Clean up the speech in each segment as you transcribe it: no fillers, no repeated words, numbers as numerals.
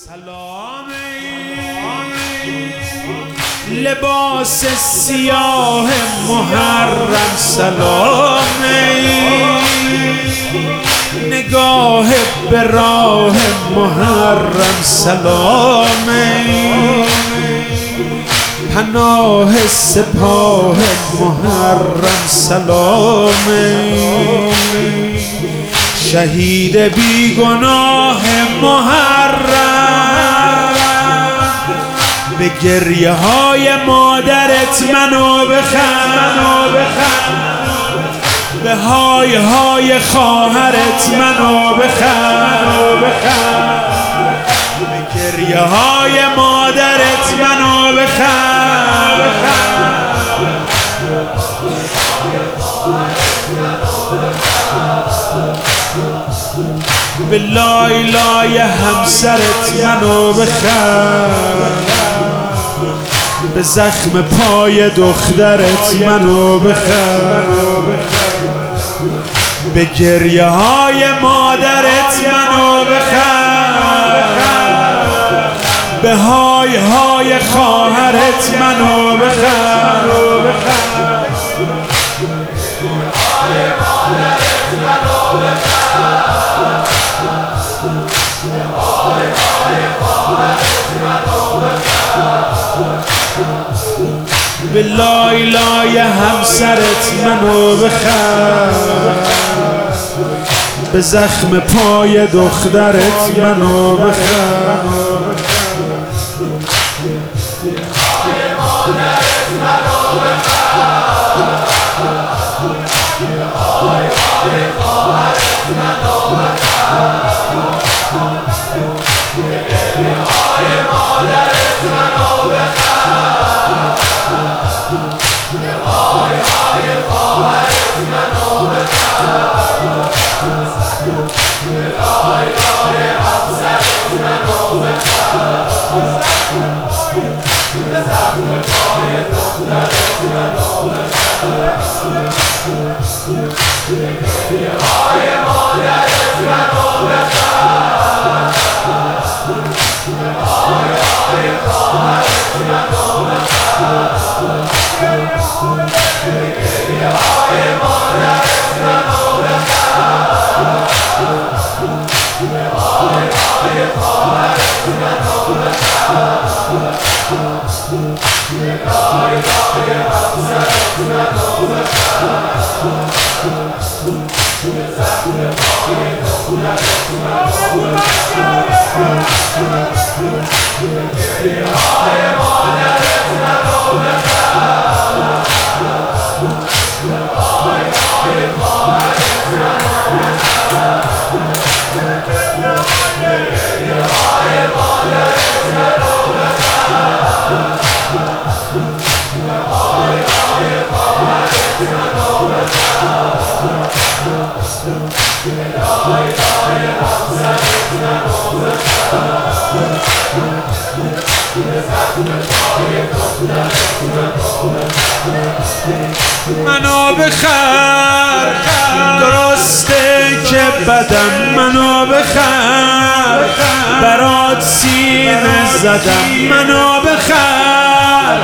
سلام لباس سیاه محرم، سلام نگاه به راه محرم، سلام پناه سپاه محرم، سلام شهید بیگناه محرم، به گریه های مادرت منو بخند، به های های خواهرت منو بخند، به گریه های مادرت منو بخند، به لای لای همسرت منو بخند، به زخم پای دخترت منو بخند، به گریه های مادرت منو بخند، به های های خواهرت منو بخند، به لای لای همسرت منو بخند، به زخم پای دخترت منو بخند، منو بخر، درسته که بدم، منو بخر، برات سینه زدم، منو بخر،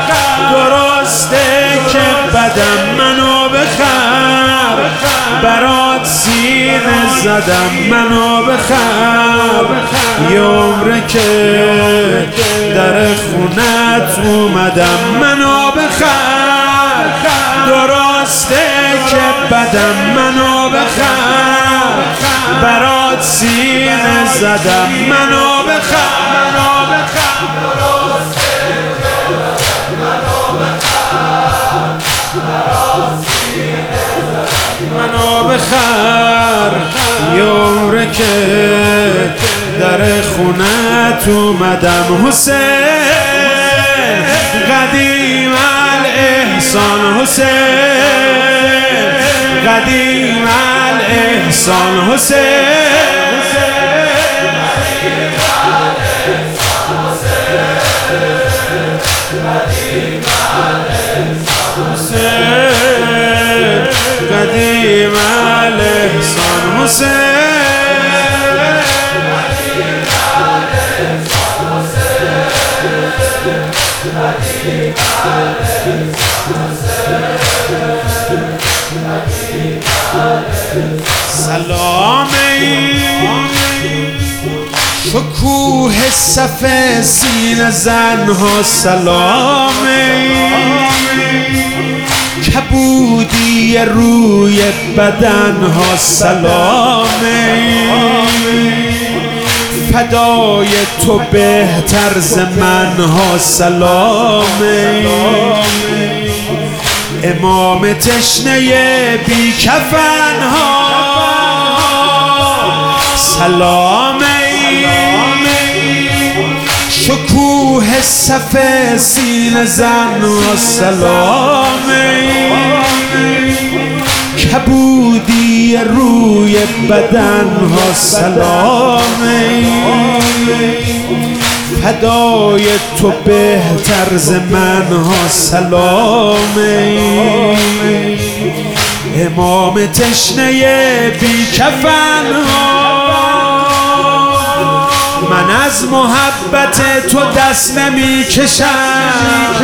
درسته که بدم، منو بخر، برات سینه زدم، منو بخر، یه عمره که در خونت اومدم، منو بخر، درسته که بدم، منو بخر، برات سینه زدم، منو بخر، منو بخر، یه عمره که در خونت اومدم، حسین قدیم الاحسان، حسین قدیم الاحسان، حسین قدیم الاحسان، حسین سلامی شکوه صف سینه زنها سلامی کبودی روی بدنها سلامی فدای تو بهتر ز منها سلامی امام تشنه بی کفنها سلامی شکوه صف سینه زنها سلامی کبودی روی بدنها سلامی فدای تو بهتر ز منها سلامی امام تشنه بی کفنها من از محبت تو دست نمی کشم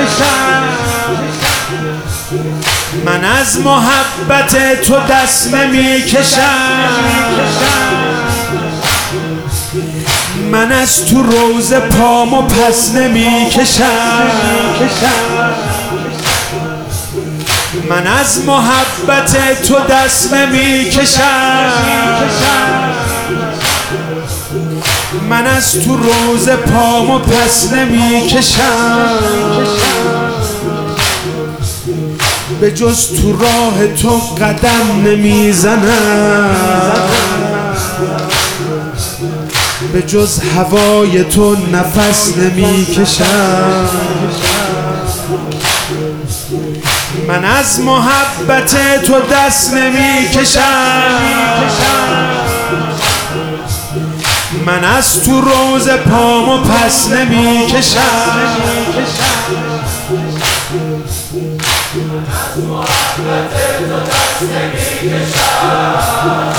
من از محبت تو دست نمی کشم من از تو روز پامو پس نمی کشم من از محبت تو دست نمی کشم من از تو روز پامو پس نمی کشم به جز تو راه تو قدم نمی زنم به جز هوای تو نفس نمی کشم من از محبت تو دست نمی کشم من از تو روز پامو پس نمی کشم از محبت تو دست نمی کشم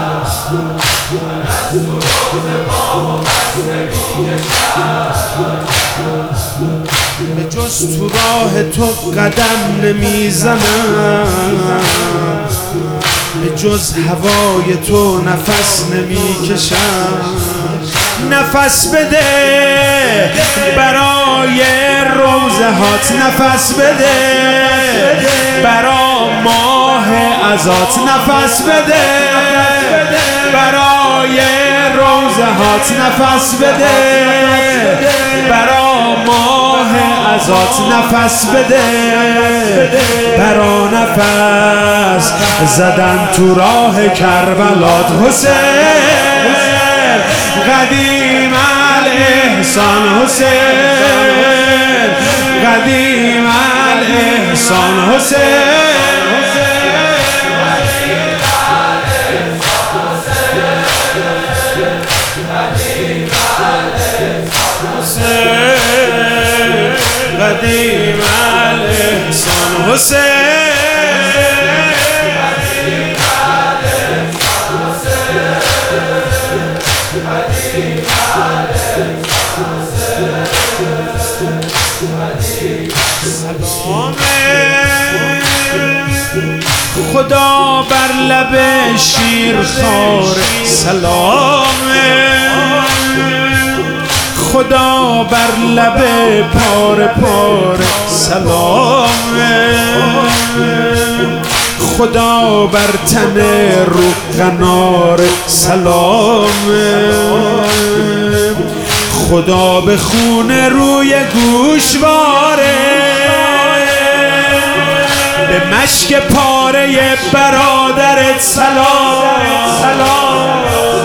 از تو روز پامو پس نمی کشم به جز تو راه تو قدم نمی زنم به جز هوای تو نفس نمی کشم نفس بده برای روزه هات نفس بده برای ماه عزات نفس بده برای روزه هات نفس بده برای ماه عزات نفس بده برا نفس زدن تو راه کربلات حسین قدیم الاحسان حسین قدیم الاحسان حسین قدیم الاحسان حسین خدا بر لب شیرخوار سلام خدا بر لب پاره پاره سلام خدا بر تن رو قنار سلام خدا به خون روی گوشواره به مشک پاره برادرت سلام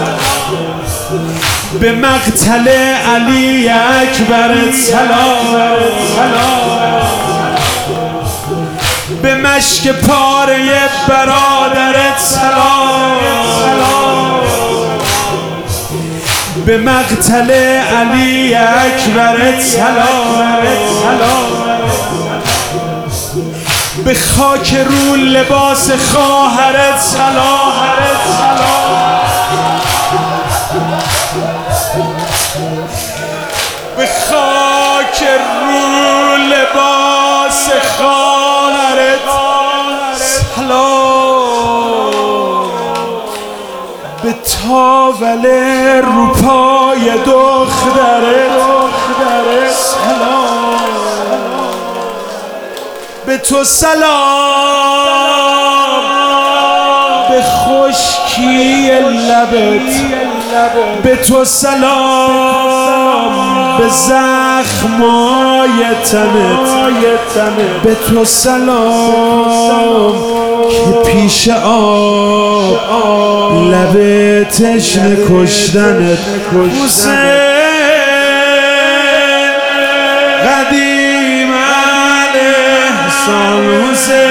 به مقتل علی اکبرت سلام به مشک پاره برادرت سلام به مقتل علی اکبرت سلام به خاک رو لباس خواهرت سلام به خاک رو لباس واسه خواهرت سلام، به تاول رو پای دخترت سلام، به تو سلام، به خشکی لبت، به تو سلام، به زخمای تنت، به تو سلام که پیش آب لب تشنه کشتنت. حسین قدیم الاحسان، حسین